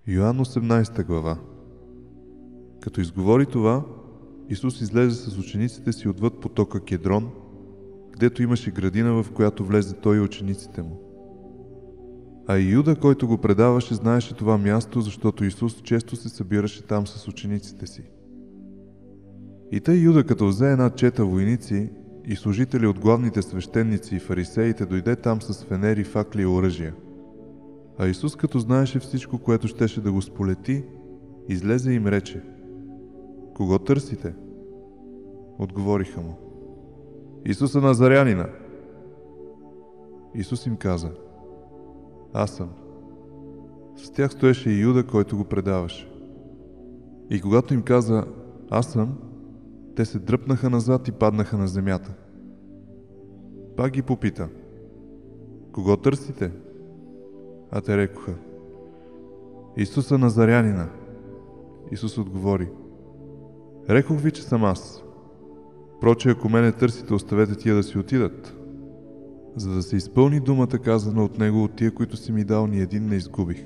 Йоан 18 глава. Като изговори това, Исус излезе с учениците си отвъд потока Кедрон, където имаше градина, в която влезе той и учениците му. А и Юда, който го предаваше, знаеше това място, защото Исус често се събираше там с учениците си. И тъй Юда, като взе една чета войници и служители от главните свещеници и фарисеите, дойде там с фенери, факли и оръжия. А Исус, като знаеше всичко, което щеше да го сполети, излезе и им рече: „Кого търсите?“ Отговориха му: „Исуса Назарянина.“ Исус им каза: „Аз съм.“ С тях стоеше и Юда, който го предаваше. И когато им каза: „Аз съм“, те се дръпнаха назад и паднаха на земята. Пак ги попита: „Кого търсите?“ А те рекоха: „Исуса Назарянина.“ Исус отговори: „Рекох ви, че съм аз. Проче, ако мене търсите, оставете тия да си отидат. За да се изпълни думата, казана от него: от тия, които си ми дал, ни един не изгубих.“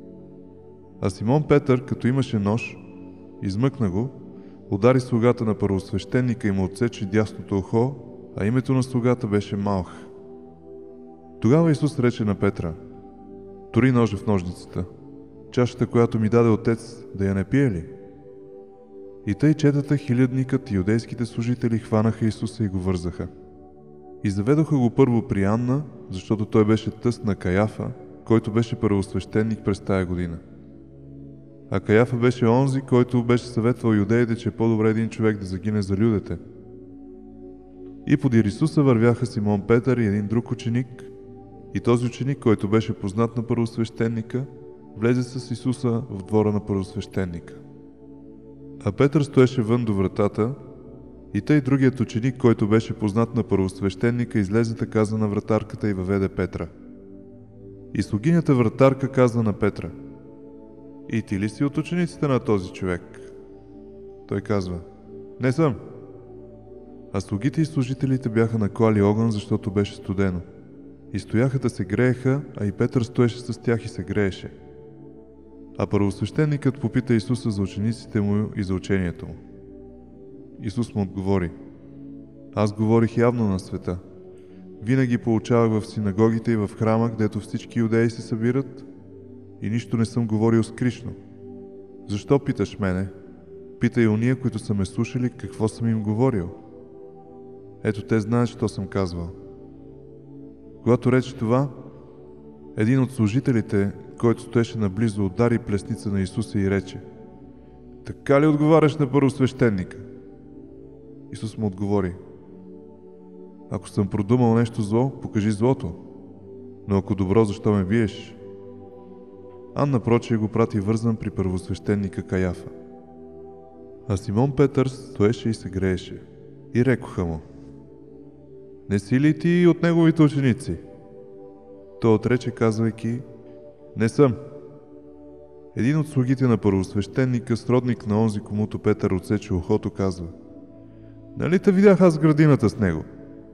А Симон Петър, като имаше нож, измъкна го, удари слугата на първосвещеника и му отсече дясното ухо, а името на слугата беше Малх. Тогава Исус рече на Петра: „Тури ножа в ножницата. Чашата, която ми даде Отец, да я не пие ли?“ И тъй четата, хилядникът и юдейските служители хванаха Исуса и го вързаха. И заведоха го първо при Анна, защото той беше тъст на Каяфа, който беше първосвещеник през тая година. А Каяфа беше онзи, който беше съветвал юдеите, че е по-добре един човек да загине за людите. И подир Исуса вървяха Симон Петър и един друг ученик, и този ученик, който беше познат на първосвещеника, влезе с Исуса в двора на първосвещеника. А Петър стоеше вън до вратата, и тъй другият ученик, който беше познат на първосвещеника, излезе да каза на вратарката и въведе Петра. И слугинята вратарка каза на Петра: „И ти ли си от учениците на този човек?“ Той казва: „Не съм.“ А слугите и служителите бяха наклали огън, защото беше студено. И стояха да се грееха, а и Петър стоеше с тях и се грееше. А първосвещеникът попита Исуса за учениците му и за учението му. Исус му отговори: „Аз говорих явно на света. Винаги поучавах в синагогите и в храма, където всички юдеи се събират, и нищо не съм говорил скришно. Защо питаш мене? Питай ония, които са ме слушали, какво съм им говорил. Ето те знаят, що съм казвал.“ Когато рече това, един от служителите, който стоеше наблизо, удари плесница на Исуса и рече: „Така ли отговаряш на първосвещеника?“ Исус му отговори: „Ако съм продумал нещо зло, покажи злото, но ако добро, защо ме биеш?“ Анна прочее го прати вързан при първосвещеника Каяфа. А Симон Петър стоеше и се грееше. И рекоха му: „Не си ли ти от неговите ученици?“ Той отрече, казвайки: „Не съм.“ Един от слугите на първосвещеника, сродник на онзи, комуто Петър отсече ухото, казва: „Нали те видях аз в градината с него?“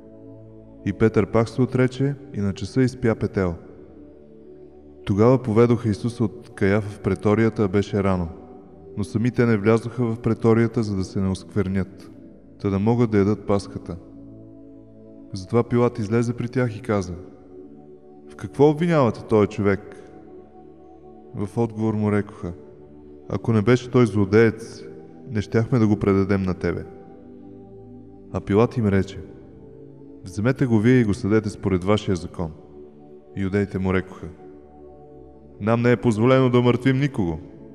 И Петър пак се отрече и на часа изпя петел. Тогава поведоха Исуса от Каяфа в преторията, а беше рано, но сами те не влязоха в преторията, за да се не осквернят, та да могат да ядат паската. Затова Пилат излезе при тях и каза: „В какво обвинявате този човек?“ В отговор му рекоха: „Ако не беше той злодеец, не щяхме да го предадем на тебе.“ А Пилат им рече: „Вземете го вие и го съдете според вашия закон.“ Юдеите му рекоха: „Нам не е позволено да мъртвим никого.“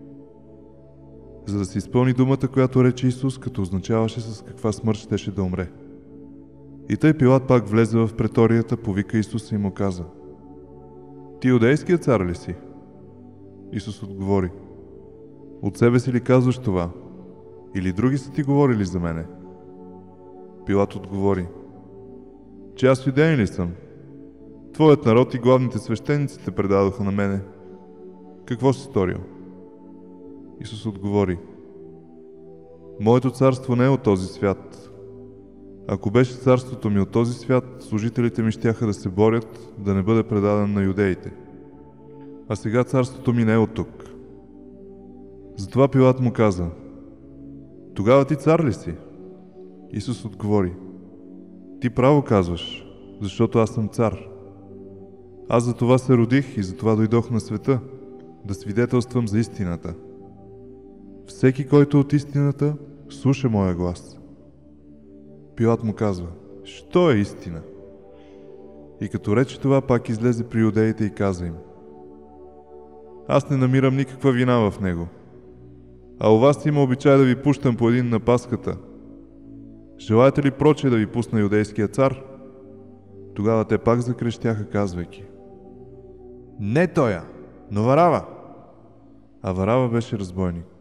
За да се изпълни думата, която рече Исус, като означаваше с каква смърт щеше да умре. И тъй Пилат пак влезе в преторията, повика Исуса и му каза: „Ти юдейският цар ли си?“ Исус отговори: „От себе си ли казваш това? Или други са ти говорили за мене?“ Пилат отговори: „Че аз юдеин ли съм? Твоят народ и главните свещеници те предадоха на мене. Какво си сторил?“ Исус отговори: „Моето царство не е от този свят. Ако беше царството ми от този свят, служителите ми щяха да се борят да не бъде предаден на юдеите. А сега царството ми не е от тук. Затова Пилат му каза: тогава ти цар ли си? Исус отговори: ти право казваш, защото аз съм цар. Аз за това се родих и за това дойдох на света, да свидетелствам за истината. Всеки, който от истината, слуша моя глас. Пилат му казва: що е истина? И като рече това, пак излезе при юдеите и каза им: аз не намирам никаква вина в него. А у вас има обичай да ви пущам по един на Пасхата. Желаете ли проче да ви пусна юдейския цар? Тогава те пак закрещяха, казвайки: не тоя, но Варава! А Варава беше разбойник.